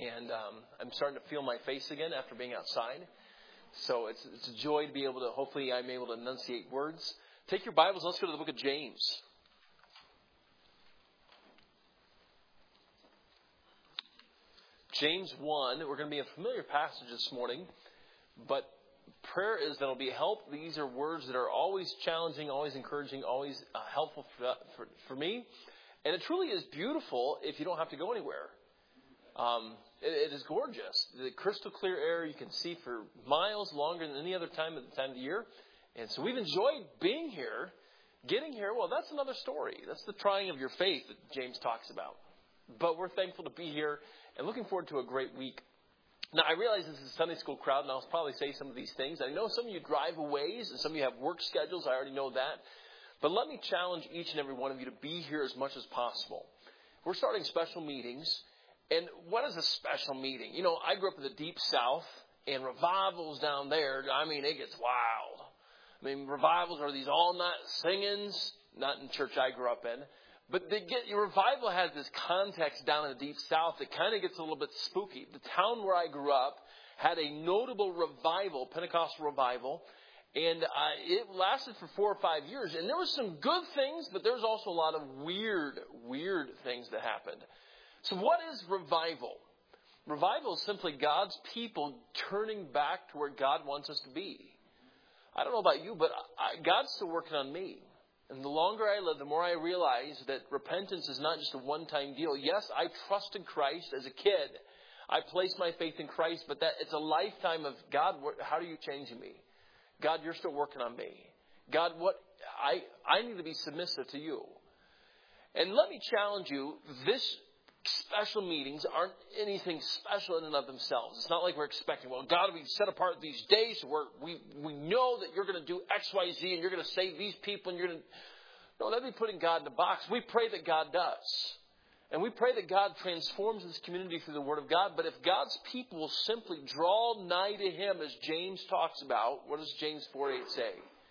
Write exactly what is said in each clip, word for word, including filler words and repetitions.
And um, I'm starting to feel my face again after being outside. So it's, it's a joy to be able to, hopefully I'm able to enunciate words. Take your Bibles. Let's go to the book of James. James one. We're going to be in a familiar passage this morning. But prayer is that it'll be help. These are words that are always challenging, always encouraging, always uh, helpful for, for, for me. And it truly is beautiful if you don't have to go anywhere. Um, it, it is gorgeous. The crystal clear air you can see for miles longer than any other time at the time of the year. And so we've enjoyed being here. Getting here, well, that's another story. That's the trying of your faith that James talks about. But we're thankful to be here and looking forward to a great week. Now, I realize this is a Sunday school crowd, and I'll probably say some of these things. I know some of you drive a ways, and some of you have work schedules. I already know that. But let me challenge each and every one of you to be here as much as possible. We're starting special meetings. And what is a special meeting? You know, I grew up in the deep south, and revivals down there, I mean, it gets wild. I mean, revivals are these all-night singings, not in church I grew up in. But they get, your revival has this context down in the deep south that kind of gets a little bit spooky. The town where I grew up had a notable revival, Pentecostal revival, and uh, it lasted for four or five years. And there was some good things, but there was also a lot of weird, weird things that happened. So what is revival? Revival is simply God's people turning back to where God wants us to be. I don't know about you, but I, God's still working on me. And the longer I live, the more I realize that repentance is not just a one-time deal. Yes, I trusted Christ as a kid. I placed my faith in Christ, but that it's a lifetime of, God, how are you changing me? God, you're still working on me. God, what I I need to be submissive to you. And let me challenge you, this special meetings aren't anything special in and of themselves. It's not like we're expecting, well, God, we set apart these days where we, we know that you're going to do X, Y, Z, and you're going to save these people, and you're going to... No, that'd be putting God in a box. We pray that God does. And we pray that God transforms this community through the Word of God. But if God's people will simply draw nigh to Him, as James talks about, what does James four eight say?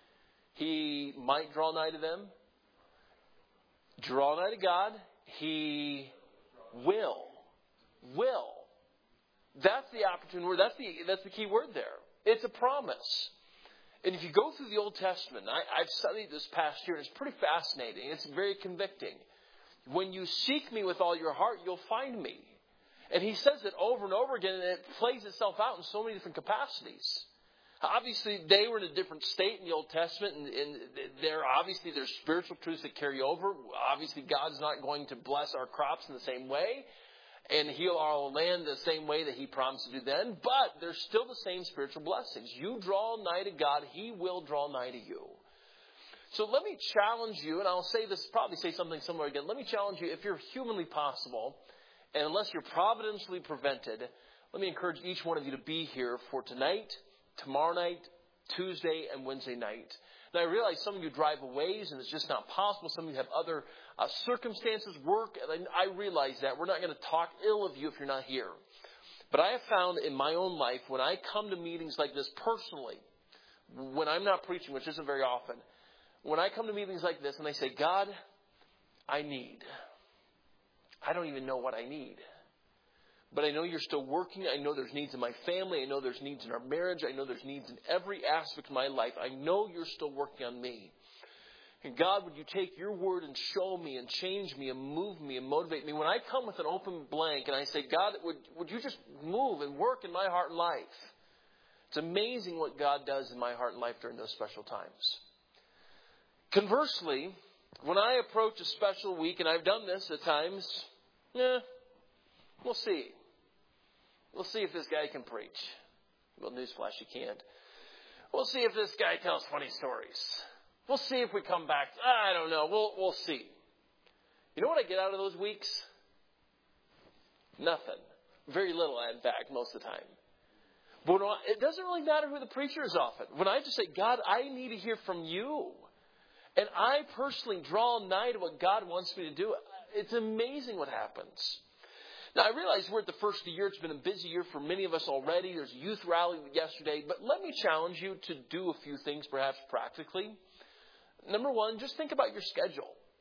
He might draw nigh to them. Draw nigh to God. He... Will. Will. That's the opportune word. That's the that's the key word there. It's a promise. And if you go through the Old Testament, I, I've studied this past year, and it's pretty fascinating. It's very convicting. When you seek me with all your heart, you'll find me. And he says it over and over again, and it plays itself out in so many different capacities. Obviously, they were in a different state in the Old Testament, and, and there obviously there's spiritual truths that carry over. Obviously, God's not going to bless our crops in the same way and heal our land the same way that He promised to do then, but there's still the same spiritual blessings. You draw nigh to God, He will draw nigh to you. So let me challenge you, and I'll say this, probably say something similar again. Let me challenge you, if you're humanly possible, and unless you're providentially prevented, let me encourage each one of you to be here for tonight, tomorrow night, Tuesday, and Wednesday night. Now, I realize some of you drive a ways, and it's just not possible. Some of you have other uh, circumstances, work, and I realize that. We're not going to talk ill of you if you're not here. But I have found in my own life, when I come to meetings like this personally, when I'm not preaching, which isn't very often, when I come to meetings like this and I say, God, I need. I don't even know what I need. But I know you're still working. I know there's needs in my family. I know there's needs in our marriage. I know there's needs in every aspect of my life. I know you're still working on me. And God, would you take your word and show me and change me and move me and motivate me? When I come with an open blank and I say, God, would, would you just move and work in my heart and life? It's amazing what God does in my heart and life during those special times. Conversely, when I approach a special week, and I've done this at times, yeah, we'll see. We'll see if this guy can preach. Well, newsflash, you can't. We'll see if this guy tells funny stories. We'll see if we come back. I don't know. We'll we'll see. You know what I get out of those weeks? Nothing. Very little, in fact, most of the time. But when I, it doesn't really matter who the preacher is often. When I just say, God, I need to hear from you. And I personally draw nigh to what God wants me to do. It's amazing what happens. Now, I realize we're at the first of the year. It's been a busy year for many of us already. There's a youth rally yesterday. But let me challenge you to do a few things, perhaps practically. Number one, just think about your schedule.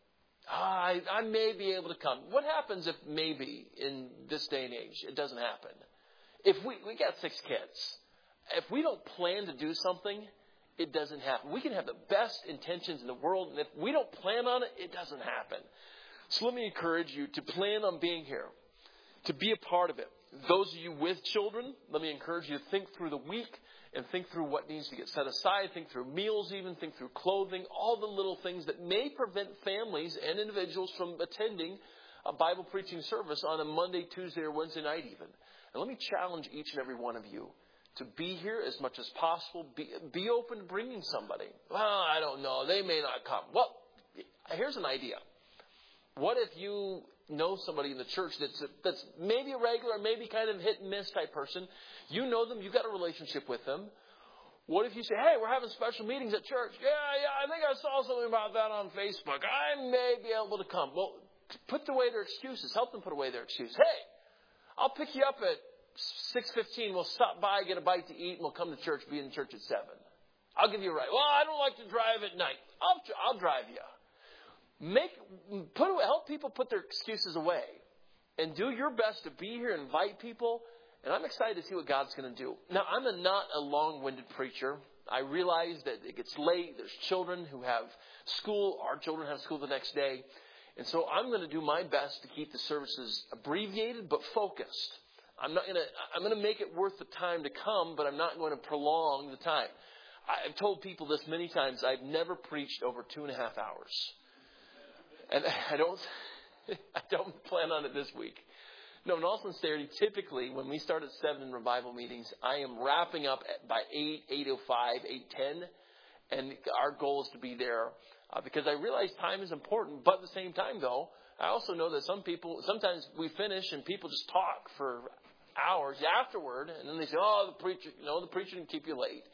I, I may be able to come. What happens if maybe in this day and age it doesn't happen? If we, we got six kids, if we don't plan to do something, it doesn't happen. We can have the best intentions in the world, and if we don't plan on it, it doesn't happen. So let me encourage you to plan on being here, to be a part of it. Those of you with children, let me encourage you to think through the week and think through what needs to get set aside, think through meals even, think through clothing, all the little things that may prevent families and individuals from attending a Bible preaching service on a Monday, Tuesday, or Wednesday night even. And let me challenge each and every one of you to be here as much as possible. Be, be open to bringing somebody. Well, I don't know. They may not come. Well, here's an idea. What if you know somebody in the church that's that's maybe a regular, maybe kind of hit and miss type person? You know them. You've got a relationship with them. What if you say, hey, we're having special meetings at church. Yeah, yeah, I think I saw something about that on Facebook. I may be able to come. Well, put away their excuses. Help them put away their excuses. Hey, I'll pick you up at six fifteen. We'll stop by, get a bite to eat, and we'll come to church, be in church at seven. I'll give you a ride. Well, I don't like to drive at night. I'll, I'll drive you. Make, put, help people put their excuses away and do your best to be here, invite people. And I'm excited to see what God's going to do. Now, I'm a, not a long-winded preacher. I realize that it gets late. There's children who have school. Our children have school the next day. And so I'm going to do my best to keep the services abbreviated but focused. I'm not going to, I'm going to make it worth the time to come, but I'm not going to prolong the time. I've told people this many times. I've never preached over two and a half hours. And I don't, I don't plan on it this week. No, in all sincerity, typically when we start at seven in revival meetings, I am wrapping up by eight, eight oh five, eight ten. And our goal is to be there uh, because I realize time is important. But at the same time, though, I also know that some people, sometimes we finish and people just talk for hours afterward. And then they say, oh, the preacher, you know, the preacher can keep you late.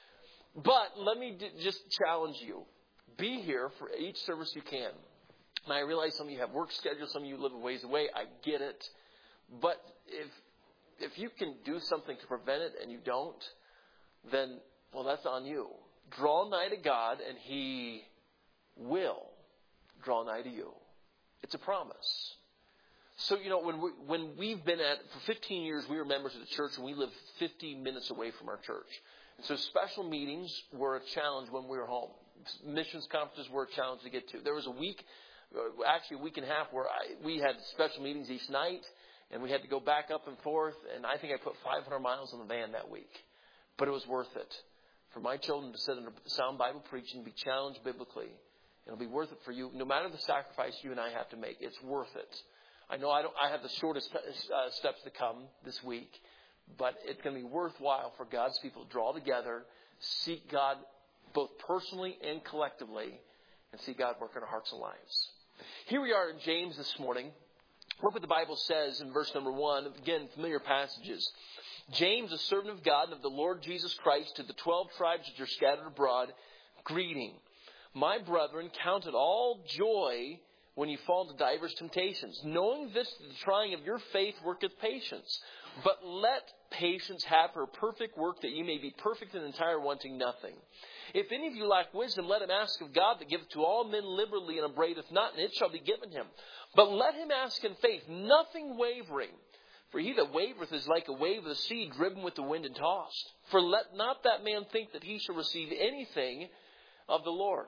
But let me d- just challenge you. Be here for each service you can. And I realize some of you have work schedules, some of you live a ways away. I get it. But if if you can do something to prevent it and you don't, then, well, that's on you. Draw nigh to God and He will draw nigh to you. It's a promise. So, you know, when, we, when we've been at, for fifteen years, we were members of the church and we lived fifteen minutes away from our church. And so special meetings were a challenge when we were home. Missions conferences were a challenge to get to. There was a week, actually a week and a half, where I, we had special meetings each night. And we had to go back up and forth. And I think I put five hundred miles on the van that week. But it was worth it. For my children to sit under sound Bible preaching, be challenged biblically. It'll be worth it for you. No matter the sacrifice you and I have to make, it's worth it. I know I don't. I have the shortest uh, steps to come this week. But it's going to be worthwhile for God's people to draw together, seek God both personally and collectively, and see God work in our hearts and lives. Here we are in James this morning. Look what the Bible says in verse number one. Again, familiar passages. James, a servant of God and of the Lord Jesus Christ, to the twelve tribes which are scattered abroad, greeting. My brethren, count it all joy when you fall into divers temptations, knowing this, the trying of your faith worketh patience. But let patience have her perfect work, that ye may be perfect and entire, wanting nothing. If any of you lack wisdom, let him ask of God, that giveth to all men liberally and upbraideth not, and it shall be given him. But let him ask in faith, nothing wavering. For he that wavereth is like a wave of the sea, driven with the wind and tossed. For let not that man think that he shall receive anything of the Lord.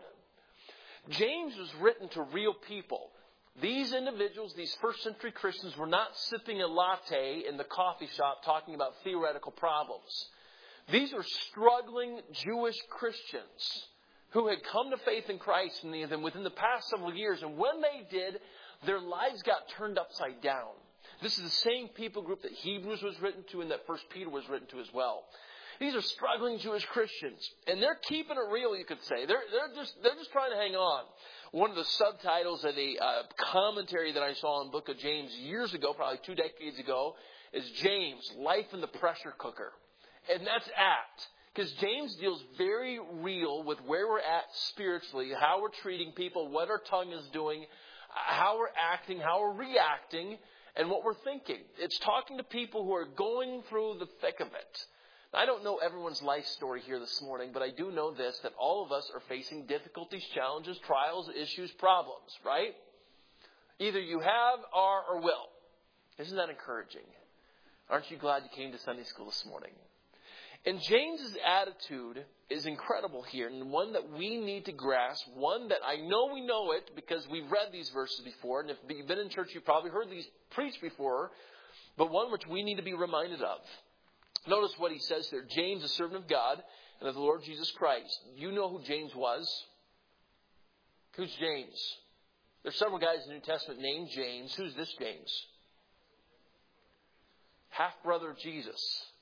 James was written to real people. These individuals, these first century Christians, were not sipping a latte in the coffee shop talking about theoretical problems. These were struggling Jewish Christians who had come to faith in Christ in them within the past several years. And when they did, their lives got turned upside down. This is the same people group that Hebrews was written to and that First Peter was written to as well. These are struggling Jewish Christians, and they're keeping it real, you could say. They're they're just they're just trying to hang on. One of the subtitles of the uh, commentary that I saw in the book of James years ago, probably two decades ago, is James, Life in the Pressure Cooker. And that's apt, because James deals very real with where we're at spiritually, how we're treating people, what our tongue is doing, how we're acting, how we're reacting, and what we're thinking. It's talking to people who are going through the thick of it. I don't know everyone's life story here this morning, but I do know this, that all of us are facing difficulties, challenges, trials, issues, problems, right? Either you have, are, or will. Isn't that encouraging? Aren't you glad you came to Sunday school this morning? And James's attitude is incredible here, and one that we need to grasp, one that I know we know it because we've read these verses before, and if you've been in church, you've probably heard these preached before, but one which we need to be reminded of. Notice what he says there. James, a servant of God and of the Lord Jesus Christ. You know who James was? Who's James? There's several guys in the New Testament named James. Who's this James? Half-brother of Jesus.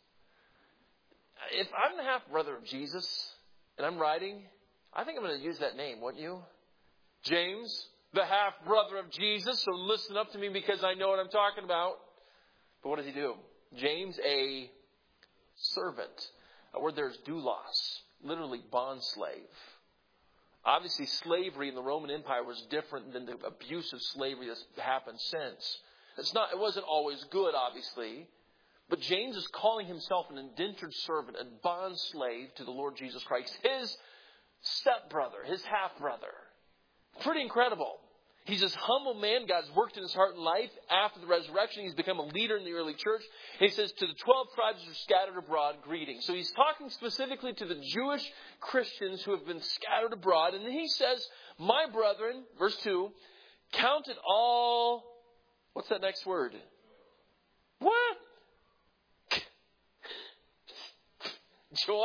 If I'm the half-brother of Jesus and I'm writing, I think I'm going to use that name, wouldn't you? James, the half-brother of Jesus. So listen up to me because I know what I'm talking about. But what does he do? James, a servant. A word there is doulos, literally bond slave. Obviously, slavery in the Roman Empire was different than the abusive slavery that's happened since. It's not. It wasn't always good, obviously. But James is calling himself an indentured servant, a bond slave to the Lord Jesus Christ. His stepbrother, his half-brother. Pretty incredible. He's this humble man. God's worked in his heart and life. After the resurrection, he's become a leader in the early church. And he says, to the twelve tribes who are scattered abroad, greetings. So he's talking specifically to the Jewish Christians who have been scattered abroad. And then he says, my brethren, verse two, count it all. What's that next word? What? Joy?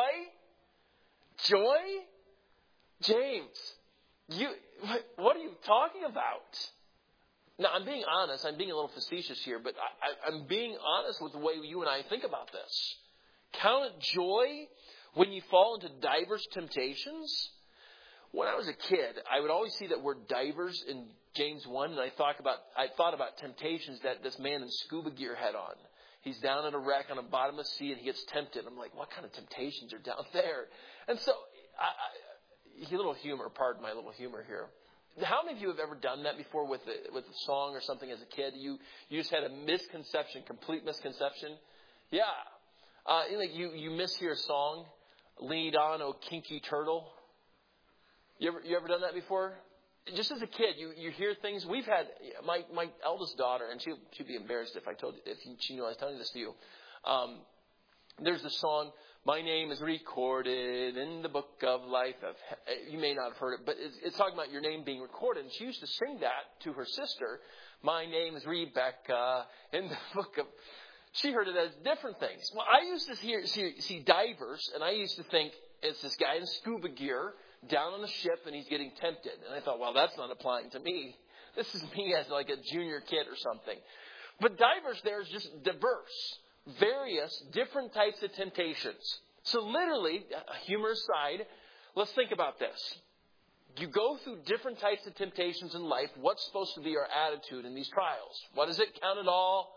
Joy? James, you, what are you talking about? Now, I'm being honest. I'm being a little facetious here, but I, I, I'm being honest with the way you and I think about this. Count it joy when you fall into diverse temptations. When I was a kid, I would always see that word divers in James one, and I thought about I thought about temptations that this man in scuba gear had on. He's down in a wreck on the bottom of the sea, and he gets tempted. I'm like, what kind of temptations are down there? And so, I, I, a little humor, pardon my little humor here. How many of you have ever done that before with a, with a song or something as a kid? You you just had a misconception, complete misconception? Yeah. Uh, like you, you mishear a song, Lead On, O Kinky Turtle. You ever, you ever done that before? Just as a kid, you, you hear things. We've had my, my eldest daughter, and she she'd be embarrassed if I told if she knew I was telling this to you. Um, there's the song, "My name is recorded in the book of life." Of, you may not have heard it, but it's, it's talking about your name being recorded. And she used to sing that to her sister. "My name is Rebecca in the book of." She heard it as different things. Well, I used to hear see, see divers, and I used to think it's this guy in scuba gear down on a ship, and he's getting tempted. And I thought, well, that's not applying to me. This is me as like a junior kid or something. But divers there is just diverse, various, different types of temptations. So literally, humor aside, let's think about this. You go through different types of temptations in life. What's supposed to be our attitude in these trials? What is it? Count it all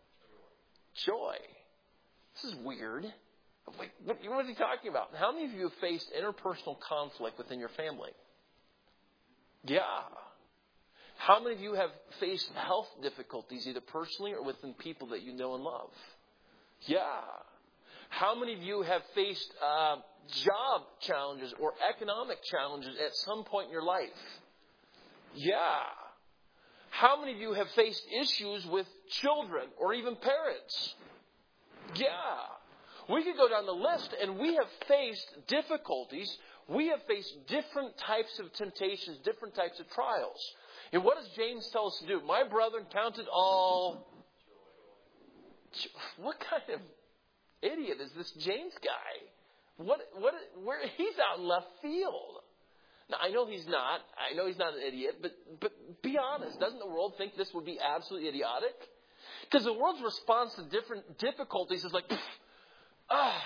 joy. This is weird. Like, what is he talking about? How many of you have faced interpersonal conflict within your family? Yeah. How many of you have faced health difficulties, either personally or within people that you know and love? Yeah. How many of you have faced uh, job challenges or economic challenges at some point in your life? Yeah. How many of you have faced issues with children or even parents? Yeah. We could go down the list, and we have faced difficulties. We have faced different types of temptations, different types of trials. And what does James tell us to do? My brethren, count it all. What kind of idiot is this James guy? What? What? Where? He's out in left field. Now, I know he's not. I know he's not an idiot, but but be honest. Doesn't the world think this would be absolutely idiotic? Because the world's response to different difficulties is like, ah,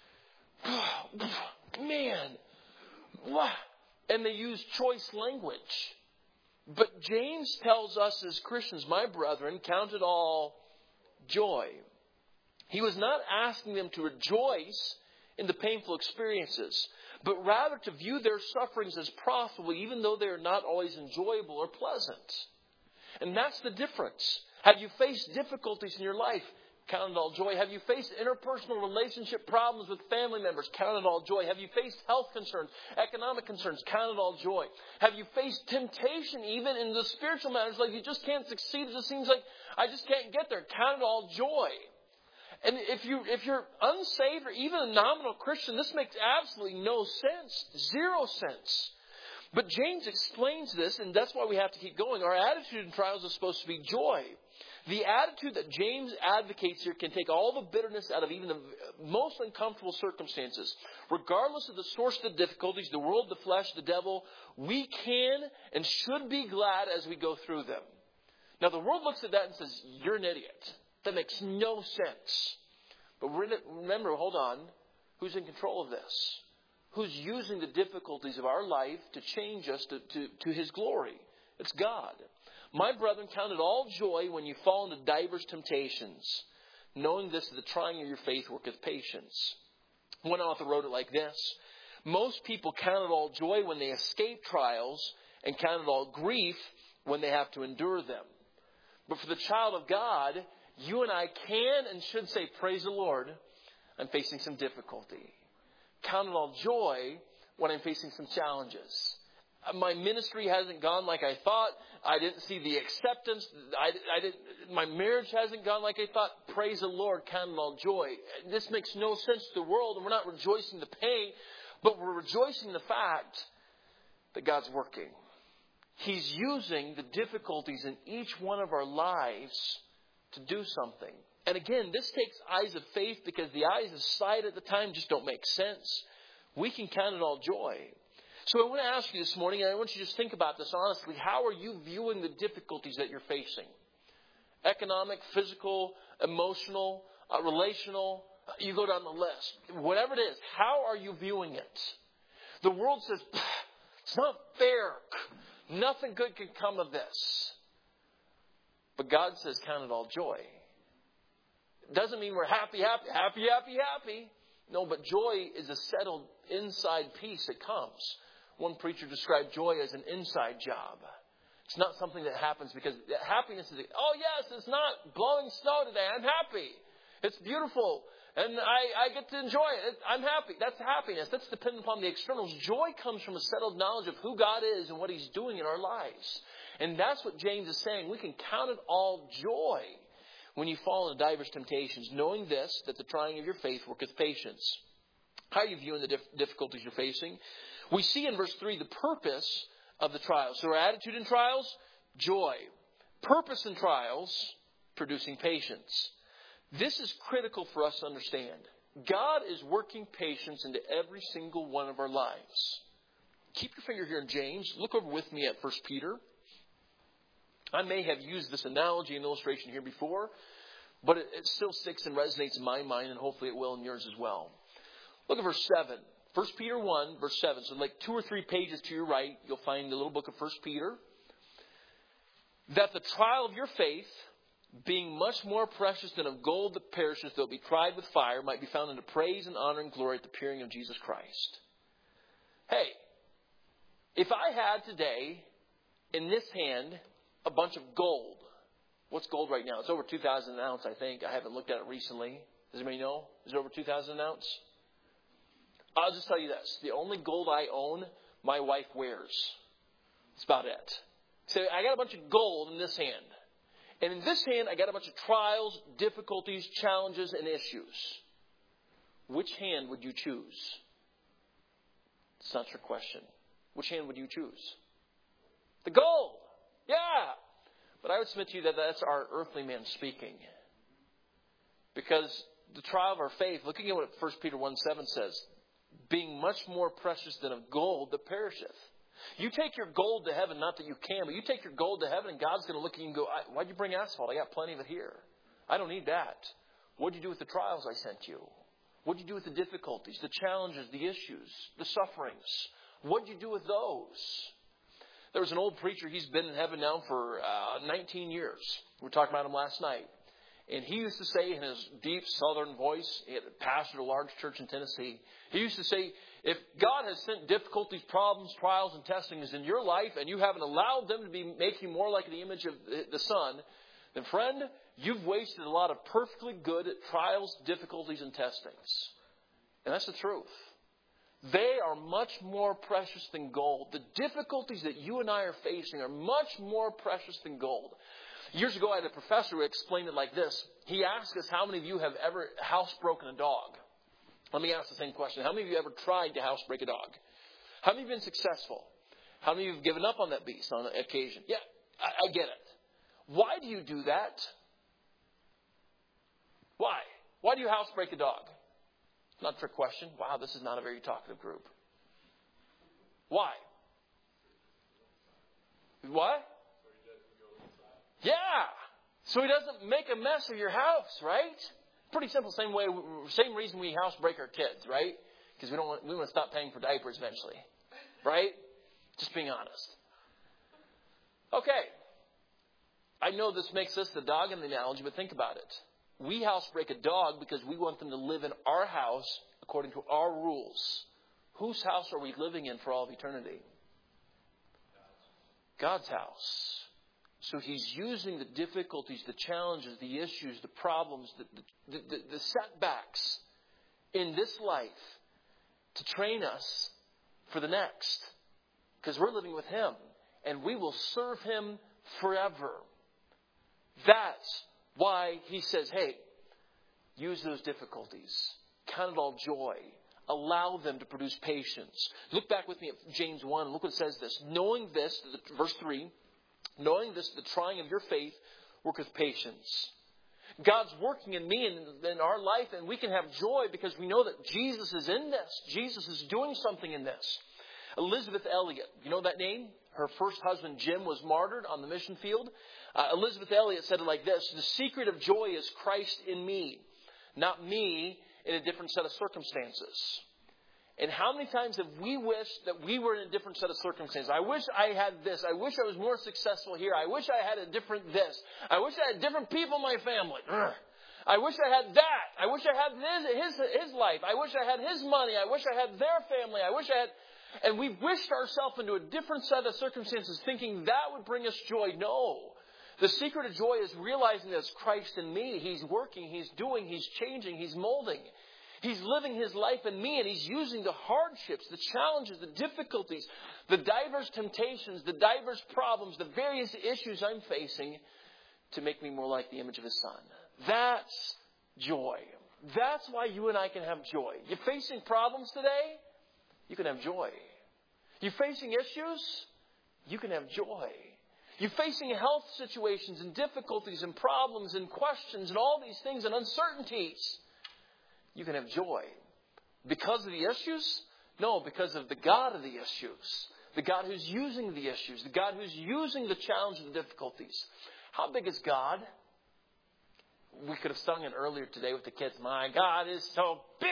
man, what? And they use choice language. But James tells us as Christians, my brethren, count it all joy. He was not asking them to rejoice in the painful experiences, but rather to view their sufferings as profitable, even though they are not always enjoyable or pleasant. And that's the difference. Have you faced difficulties in your life? Count it all joy. Have you faced interpersonal relationship problems with family members? Count it all joy. Have you faced health concerns, economic concerns? Count it all joy. Have you faced temptation even in the spiritual matters, like you just can't succeed? It just seems like I just can't get there. Count it all joy. And if you if you're unsaved or even a nominal Christian, this makes absolutely no sense, zero sense. But James explains this, and that's why we have to keep going. Our attitude in trials is supposed to be joy. The attitude that James advocates here can take all the bitterness out of even the most uncomfortable circumstances. Regardless of the source of the difficulties, the world, the flesh, the devil, we can and should be glad as we go through them. Now, the world looks at that and says, you're an idiot. That makes no sense. But remember, hold on, who's in control of this? Who's using the difficulties of our life to change us to, to, to His glory? It's God. My brethren, count it all joy when you fall into divers temptations, knowing this, the trying of your faith worketh patience. One author wrote it like this: most people count it all joy when they escape trials, and count it all grief when they have to endure them. But for the child of God, you and I can and should say, praise the Lord, I'm facing some difficulty. Count it all joy when I'm facing some challenges. My ministry hasn't gone like I thought. I didn't see the acceptance. I, I didn't, my marriage hasn't gone like I thought. Praise the Lord, count it all joy. This makes no sense to the world, and we're not rejoicing the pain, but we're rejoicing the fact that God's working. He's using the difficulties in each one of our lives to do something. And again, this takes eyes of faith, because the eyes of sight at the time just don't make sense. We can count it all joy. So I want to ask you this morning, and I want you to just think about this honestly. How are you viewing the difficulties that you're facing? Economic, physical, emotional, uh, relational. Uh, you go down the list. Whatever it is, how are you viewing it? The world says, it's not fair. Nothing good can come of this. But God says, count it all joy. It doesn't mean we're happy, happy, happy, happy, happy. No, but joy is a settled inside peace that comes. One preacher described joy as an inside job. It's not something that happens because happiness is, oh yes, it's not blowing snow today. I'm happy. It's beautiful. And I, I get to enjoy it. I'm happy. That's happiness. That's dependent upon the externals. Joy comes from a settled knowledge of who God is and what He's doing in our lives. And that's what James is saying. We can count it all joy when you fall into divers temptations, knowing this, that the trying of your faith worketh patience. How are you viewing the dif- difficulties you're facing? We see in verse three the purpose of the trials. So our attitude in trials, joy. Purpose in trials, producing patience. This is critical for us to understand. God is working patience into every single one of our lives. Keep your finger here in James. Look over with me at First Peter. I may have used this analogy and illustration here before, but it, it still sticks and resonates in my mind, and hopefully it will in yours as well. Look at verse seven. First Peter one, verse seven. So like two or three pages to your right, you'll find the little book of First Peter. That the trial of your faith, being much more precious than of gold that perishes, though it be tried with fire, might be found unto praise and honor and glory at the appearing of Jesus Christ. Hey, if I had today in this hand a bunch of gold. What's gold right now? It's over two thousand an ounce, I think. I haven't looked at it recently. Does anybody know? Is it over two thousand an ounce? I'll just tell you this. The only gold I own, my wife wears. That's about it. So I got a bunch of gold in this hand. And in this hand, I got a bunch of trials, difficulties, challenges, and issues. Which hand would you choose? It's not your question. Which hand would you choose? The gold. Yeah. But I would submit to you that that's our earthly man speaking. Because the trial of our faith, looking at what First Peter one seven says, being much more precious than of gold that perisheth. You take your gold to heaven, not that you can, but you take your gold to heaven and God's going to look at you and go, why'd you bring asphalt? I got plenty of it here. I don't need that. What'd you do with the trials I sent you? What'd you do with the difficulties, the challenges, the issues, the sufferings? What'd you do with those? There was an old preacher. He's been in heaven now for uh, nineteen years. We were talking about him last night. And he used to say in his deep southern voice, he had pastored a large church in Tennessee. He used to say, if God has sent difficulties, problems, trials, and testings in your life, and you haven't allowed them to be making more like the image of the Son, then friend, you've wasted a lot of perfectly good trials, difficulties, and testings. And that's the truth. They are much more precious than gold. The difficulties that you and I are facing are much more precious than gold. Years ago, I had a professor who explained it like this. He asked us, how many of you have ever housebroken a dog? Let me ask the same question. How many of you ever tried to housebreak a dog? How many of you have been successful? How many of you have given up on that beast on occasion? Yeah, I, I get it. Why do you do that? Why? Why do you housebreak a dog? Not a trick question. Wow, this is not a very talkative group. Why? What? Yeah. So he doesn't make a mess of your house, right? Pretty simple. Same way, same reason we housebreak our kids, right? Because we don't want, we want to stop paying for diapers eventually, right? Just being honest. Okay. I know this makes us the dog in the analogy, but think about it. We housebreak a dog because we want them to live in our house according to our rules. Whose house are we living in for all of eternity? God's house. So he's using the difficulties, the challenges, the issues, the problems, the, the, the, the setbacks in this life to train us for the next. Because we're living with him and we will serve him forever. That's why he says, hey, use those difficulties. Count it all joy. Allow them to produce patience. Look back with me at James one. Look what it says this. Knowing this, verse three, knowing this, the trying of your faith worketh patience. God's working in me and in our life, and we can have joy because we know that Jesus is in this. Jesus is doing something in this. Elisabeth Elliot, you know that name? Her first husband, Jim, was martyred on the mission field. Uh, Elisabeth Elliot said it like this. The secret of joy is Christ in me, not me in a different set of circumstances. And how many times have we wished that we were in a different set of circumstances? I wish I had this. I wish I was more successful here. I wish I had a different this. I wish I had different people in my family. Ugh. I wish I had that. I wish I had his, his, his life. I wish I had his money. I wish I had their family. I wish I had... And we wished ourselves into a different set of circumstances thinking that would bring us joy. No. The secret of joy is realizing that it's Christ in me. He's working, He's doing, He's changing, He's molding. He's living His life in me, and He's using the hardships, the challenges, the difficulties, the diverse temptations, the diverse problems, the various issues I'm facing to make me more like the image of His Son. That's joy. That's why you and I can have joy. You're facing problems today? You can have joy. You're facing issues? You can have joy. You're facing health situations and difficulties and problems and questions and all these things and uncertainties. You can have joy. Because of the issues? No, because of the God of the issues. The God who's using the issues. The God who's using the challenge and the difficulties. How big is God? We could have sung it earlier today with the kids. My God is so big.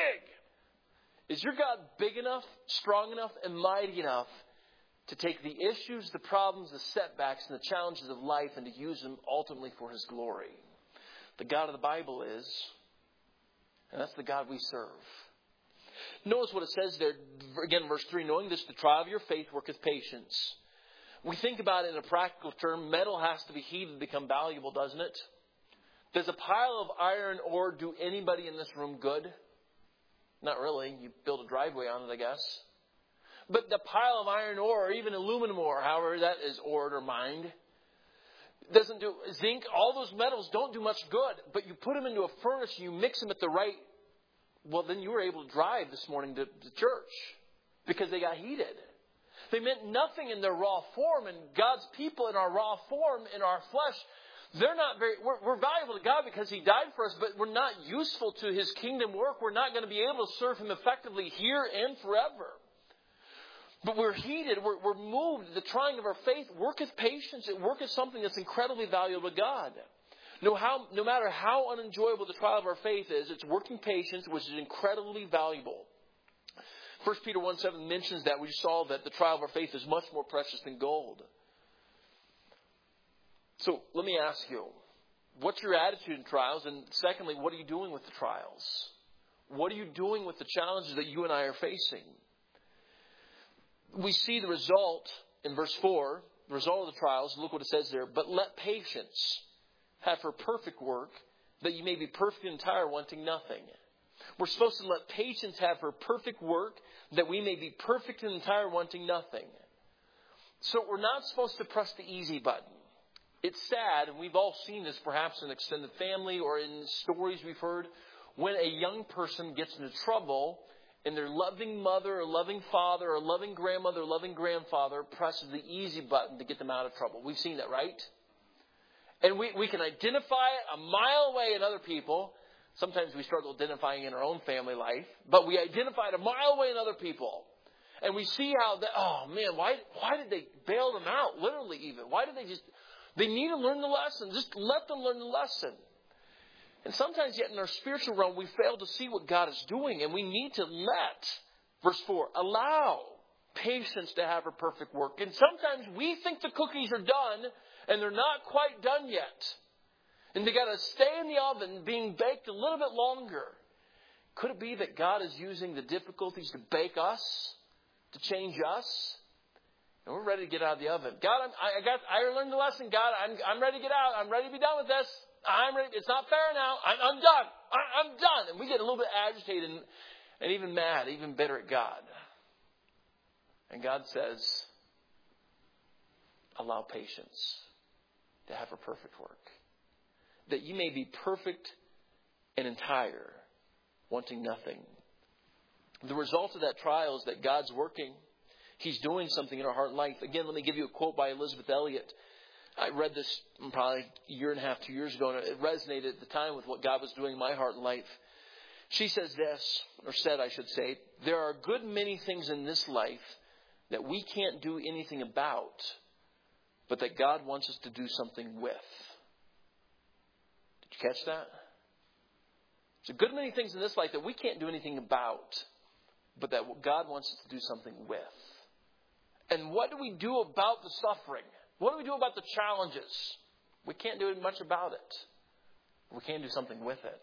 Is your God big enough, strong enough, and mighty enough to take the issues, the problems, the setbacks, and the challenges of life and to use them ultimately for His glory? The God of the Bible is, and that's the God we serve. Notice what it says there, again, verse three, knowing this, the trial of your faith worketh patience. We think about it in a practical term, metal has to be heated to become valuable, doesn't it? Does a pile of iron ore do anybody in this room good? Not really. You build a driveway on it, I guess. But the pile of iron ore, or even aluminum ore, however that is ored or mined, doesn't do zinc. All those metals don't do much good. But you put them into a furnace and you mix them at the right. Well, then you were able to drive this morning to, to church because they got heated. They meant nothing in their raw form, and God's people in our raw form, in our flesh, they're not very, we're, we're valuable to God because He died for us, but we're not useful to His kingdom work. We're not going to be able to serve Him effectively here and forever. But we're heated, we're, we're moved. The trying of our faith worketh patience. It worketh something that's incredibly valuable to God. No, how, no matter how unenjoyable the trial of our faith is, it's working patience, which is incredibly valuable. First Peter one seven mentions that. We saw that the trial of our faith is much more precious than gold. So let me ask you, what's your attitude in trials? And secondly, what are you doing with the trials? What are you doing with the challenges that you and I are facing? We see the result in verse four, the result of the trials. Look what it says there. But let patience have her perfect work, that you may be perfect and entire, wanting nothing. We're supposed to let patience have her perfect work, that we may be perfect and entire, wanting nothing. So we're not supposed to press the easy button. It's sad, and we've all seen this perhaps in extended family or in stories we've heard, when a young person gets into trouble and their loving mother or loving father or loving grandmother or loving grandfather presses the easy button to get them out of trouble. We've seen that, right? And we, we can identify it a mile away in other people. Sometimes we struggle identifying in our own family life, but we identify it a mile away in other people. And we see how, that, oh man, why why did they bail them out? Literally even. Why did they just, they need to learn the lesson. Just let them learn the lesson. And sometimes yet in our spiritual realm, we fail to see what God is doing. And we need to let, verse four, allow patience to have her perfect work. And sometimes we think the cookies are done and they're not quite done yet. And they got to stay in the oven being baked a little bit longer. Could it be that God is using the difficulties to bake us, to change us? And we're ready to get out of the oven. God, I'm, I got, I learned the lesson. God, I'm, I'm ready to get out. I'm ready to be done with this. I'm ready. It's not fair now. I'm, I'm done. I, I'm done. And we get a little bit agitated and, and even mad, even bitter at God. And God says, allow patience to have her perfect work, that you may be perfect and entire, wanting nothing. The result of that trial is that God's working. He's doing something in our heart and life. Again, let me give you a quote by Elizabeth Elliot. I read this probably a year and a half, two years ago, and it resonated at the time with what God was doing in my heart and life. She says this, or said, I should say, there are a good many things in this life that we can't do anything about, but that God wants us to do something with. Did you catch that? There's a good many things in this life that we can't do anything about, but that God wants us to do something with. And what do we do about the suffering? What do we do about the challenges? We can't do much about it. We can do something with it.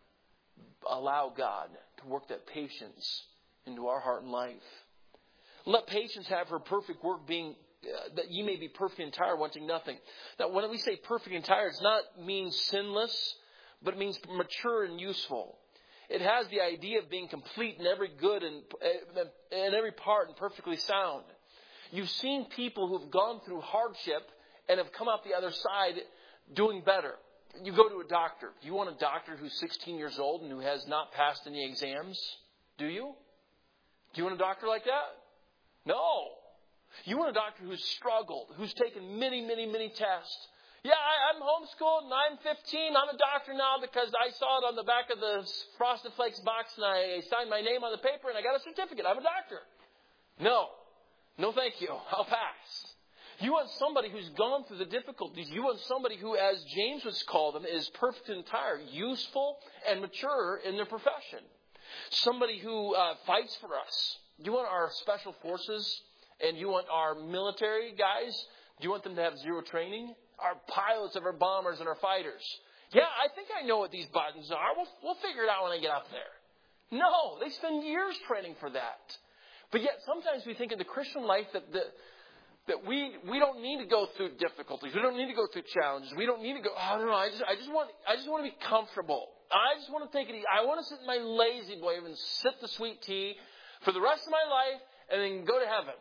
Allow God to work that patience into our heart and life. Let patience have her perfect work, being uh, that ye may be perfect and entire, wanting nothing. Now, when we say perfect and entire, it's not means sinless, but it means mature and useful. It has the idea of being complete in every good and in every part and perfectly sound. You've seen people who've gone through hardship and have come out the other side doing better. You go to a doctor. Do you want a doctor who's sixteen years old and who has not passed any exams? Do you? Do you want a doctor like that? No. You want a doctor who's struggled, who's taken many, many, many tests. Yeah, I, I'm homeschooled and I'm fifteen. I'm a doctor now because I saw it on the back of the Frosted Flakes box and I signed my name on the paper and I got a certificate. I'm a doctor. No. No, thank you. I'll pass. You want somebody who's gone through the difficulties. You want somebody who, as James would call them, is perfect and entire, useful and mature in their profession. Somebody who uh, fights for us. You want our special forces and you want our military guys? Do you want them to have zero training? Our pilots of our bombers and our fighters. Yeah, I think I know what these buttons are. We'll, we'll figure it out when I get up there. No, they spend years training for that. But yet sometimes we think in the Christian life that the, that we we don't need to go through difficulties. We don't need to go through challenges. We don't need to go, oh, no, no, I just, I just want I just want to be comfortable. I just want to take it easy. I want to sit in my lazy boy and sip the sweet tea for the rest of my life and then go to heaven.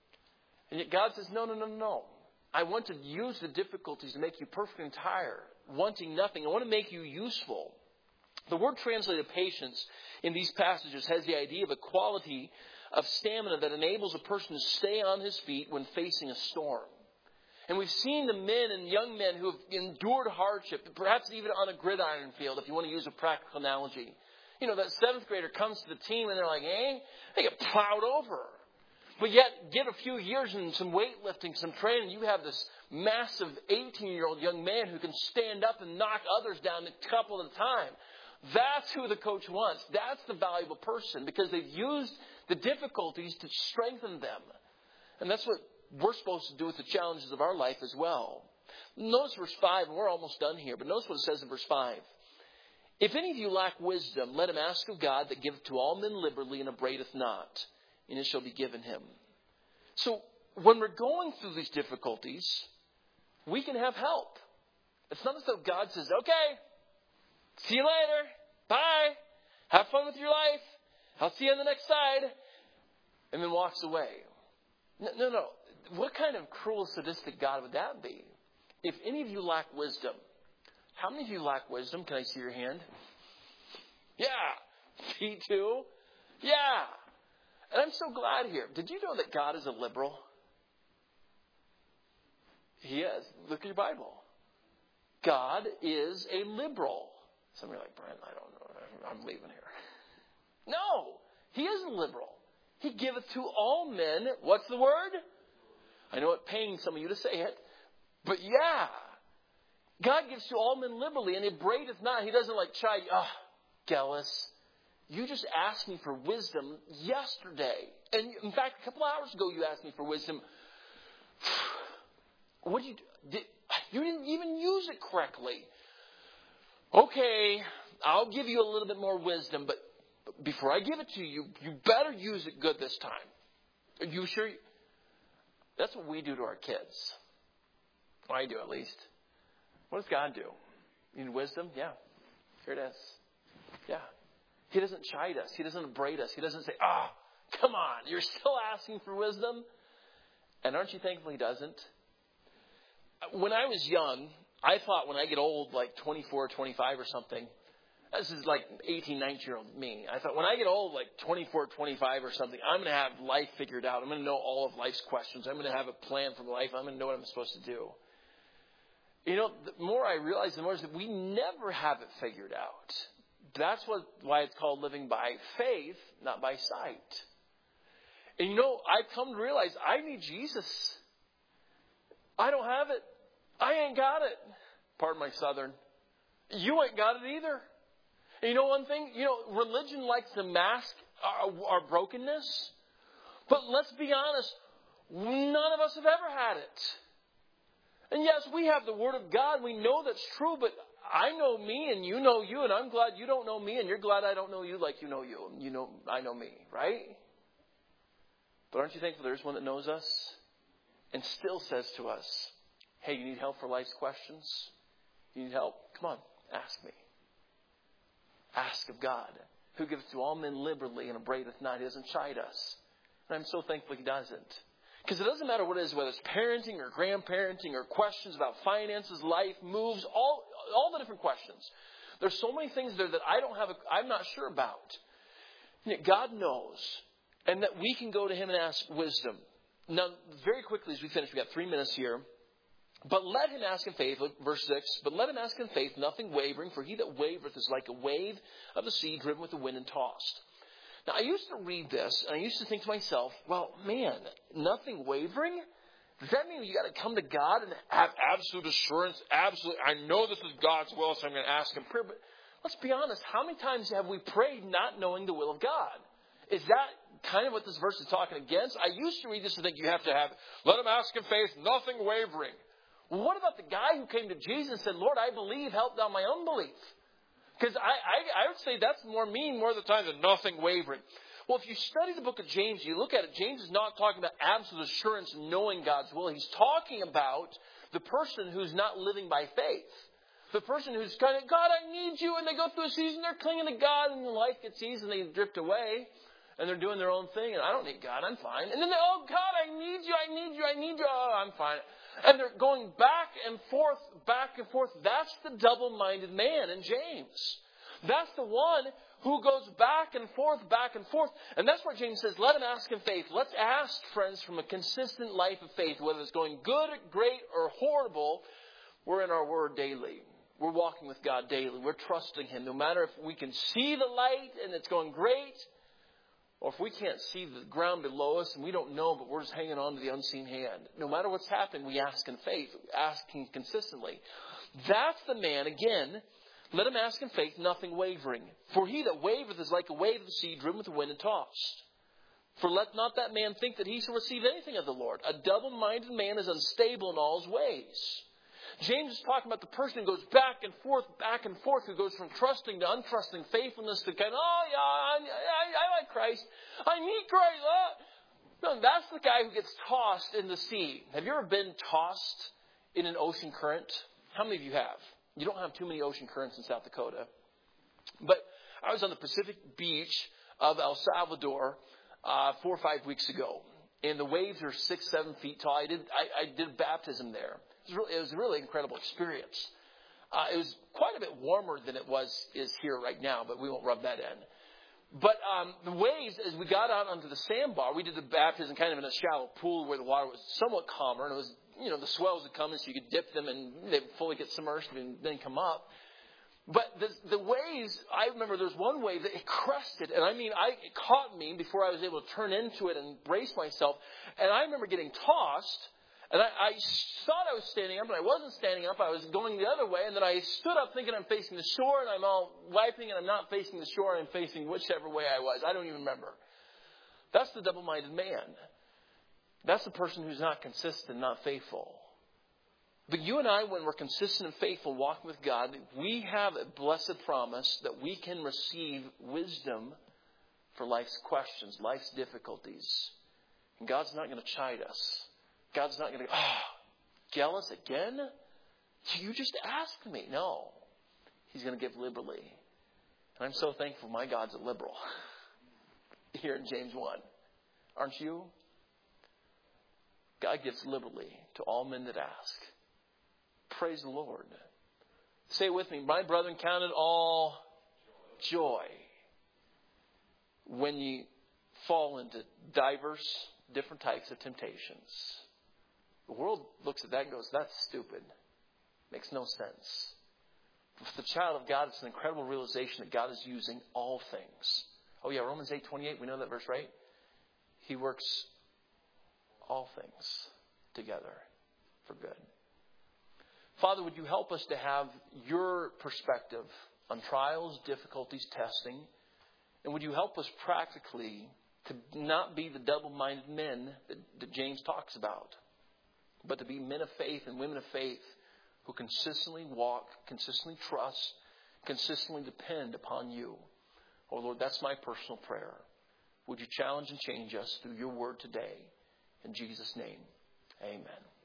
And yet God says, no, no, no, no. I want to use the difficulties to make you perfect and entire, wanting nothing. I want to make you useful. The word translated patience in these passages has the idea of a quality of stamina that enables a person to stay on his feet when facing a storm. And we've seen the men and young men who have endured hardship, perhaps even on a gridiron field, if you want to use a practical analogy. You know, that seventh grader comes to the team and they're like, eh, they get plowed over. But yet, get a few years in some weightlifting, some training, you have this massive eighteen-year-old young man who can stand up and knock others down a couple at a time. That's who the coach wants. That's the valuable person because they've used the difficulties to strengthen them. And that's what we're supposed to do with the challenges of our life as well. Notice verse five, and we're almost done here, but notice what it says in verse five. If any of you lack wisdom, let him ask of God that giveth to all men liberally and upbraideth not, and it shall be given him. So when we're going through these difficulties, we can have help. It's not as though God says, okay, see you later. Bye. Have fun with your life. I'll see you on the next side. And then walks away. No, no, no. What kind of cruel, sadistic God would that be? If any of you lack wisdom, how many of you lack wisdom? Can I see your hand? Yeah. Me too. Yeah. And I'm so glad here. Did you know that God is a liberal? He is. Look at your Bible. God is a liberal. Some of you are like, Brent, I don't know. I'm leaving here. No. He is a liberal. He giveth to all men. What's the word? I know it pains some of you to say it. But yeah. God gives to all men liberally, and it braideth not. He doesn't like chide. Ah, oh, Gallus, you just asked me for wisdom yesterday. And in fact, a couple hours ago, you asked me for wisdom. What did you do? You didn't even use it correctly. Okay, I'll give you a little bit more wisdom, but before I give it to you, you better use it good this time. Are you sure? You... That's what we do to our kids. I do, at least. What does God do? You need wisdom? Yeah. Here it is. Yeah. He doesn't chide us. He doesn't upbraid us. He doesn't say, ah, oh, come on, you're still asking for wisdom? And aren't you thankful he doesn't? When I was young, I thought when I get old, like twenty-four, twenty-five or something, this is like eighteen, nineteen-year-old me. I thought when I get old, like twenty-four, twenty-five or something, I'm going to have life figured out. I'm going to know all of life's questions. I'm going to have a plan for life. I'm going to know what I'm supposed to do. You know, the more I realize, the more is that we never have it figured out. That's what why it's called living by faith, not by sight. And you know, I've come to realize I need Jesus. I don't have it. I ain't got it. Pardon my Southern. You ain't got it either. And you know one thing? You know, religion likes to mask our, our brokenness. But let's be honest. None of us have ever had it. And yes, we have the Word of God. We know that's true. But I know me and you know you. And I'm glad you don't know me. And you're glad I don't know you like you know you. And you know I know me. Right? But aren't you thankful there's one that knows us? And still says to us, hey, you need help for life's questions? You need help? Come on, ask me. Ask of God, who gives to all men liberally and upbraideth not. He doesn't chide us. And I'm so thankful he doesn't. Because it doesn't matter what it is, whether it's parenting or grandparenting or questions about finances, life, moves, all, all the different questions. There's so many things there that I don't have, a, I'm not sure about. Yet God knows. And that we can go to him and ask wisdom. Now, very quickly as we finish, we've got three minutes here. But let him ask in faith, verse six, but let him ask in faith, nothing wavering, for he that wavereth is like a wave of the sea driven with the wind and tossed. Now, I used to read this, and I used to think to myself, well, man, nothing wavering? Does that mean you got to come to God and have absolute assurance? Absolutely, I know this is God's will, so I'm going to ask him prayer. But let's be honest, how many times have we prayed not knowing the will of God? Is that kind of what this verse is talking against? I used to read this and think you have to have, let him ask in faith, nothing wavering. Well, what about the guy who came to Jesus and said, Lord, I believe, help down my unbelief? Because I, I, I would say that's more mean more of the time than nothing wavering. Well, if you study the book of James, you look at it, James is not talking about absolute assurance knowing God's will. He's talking about the person who's not living by faith. The person who's kind of, God, I need you. And they go through a season, they're clinging to God, and life gets easy, and they drift away. And they're doing their own thing, and I don't need God, I'm fine. And then they, oh, God, I need you, I need you, I need you, oh, I'm fine. And they're going back and forth, back and forth. That's the double-minded man in James. That's the one who goes back and forth, back and forth. And that's where James says, let him ask in faith. Let's ask, friends, from a consistent life of faith, whether it's going good, great, or horrible, we're in our word daily. We're walking with God daily. We're trusting him. No matter if we can see the light and it's going great, or if we can't see the ground below us and we don't know, but we're just hanging on to the unseen hand. No matter what's happening, we ask in faith, asking consistently. That's the man, again, let him ask in faith, nothing wavering. For he that wavereth is like a wave of the sea driven with the wind and tossed. For let not that man think that he shall receive anything of the Lord. A double-minded man is unstable in all his ways. James is talking about the person who goes back and forth, back and forth, who goes from trusting to untrusting, faithfulness to kind of, oh, yeah, I, I, I like Christ. I need Christ. Oh. No, that's the guy who gets tossed in the sea. Have you ever been tossed in an ocean current? How many of you have? You don't have too many ocean currents in South Dakota. But I was on the Pacific beach of El Salvador uh, four or five weeks ago. And the waves are six, seven feet tall. I did, I, I did baptism there. It was, really, it was a really incredible experience. Uh, it was quite a bit warmer than it was is here right now, but we won't rub that in. But um, the waves, as we got out onto the sandbar, we did the baptism kind of in a shallow pool where the water was somewhat calmer. And it was, you know, the swells would come in so you could dip them and they would fully get submerged and then come up. But the, the waves, I remember there's one wave that it crested. And I mean, I, it caught me before I was able to turn into it and brace myself. And I remember getting tossed. And I, I thought I was standing up, but I wasn't standing up. I was going the other way. And then I stood up thinking I'm facing the shore, and I'm all wiping, and I'm not facing the shore. I'm facing whichever way I was. I don't even remember. That's the double-minded man. That's the person who's not consistent, not faithful. But you and I, when we're consistent and faithful walking with God, we have a blessed promise that we can receive wisdom for life's questions, life's difficulties. And God's not going to chide us. God's not going to go, oh, jealous again? You just asked me. No. He's going to give liberally. And I'm so thankful my God's a liberal. Here in James one. Aren't you? God gives liberally to all men that ask. Praise the Lord. Say it with me. My brethren, count it all joy when you fall into diverse, different types of temptations. The world looks at that and goes, that's stupid. Makes no sense. For the child of God, it's an incredible realization that God is using all things. Oh yeah, Romans eight twenty-eight, we know that verse, right? He works all things together for good. Father, would you help us to have your perspective on trials, difficulties, testing? And would you help us practically to not be the double-minded men that, that James talks about, but to be men of faith and women of faith who consistently walk, consistently trust, consistently depend upon you. Oh, Lord, that's my personal prayer. Would you challenge and change us through your word today? In Jesus' name, amen.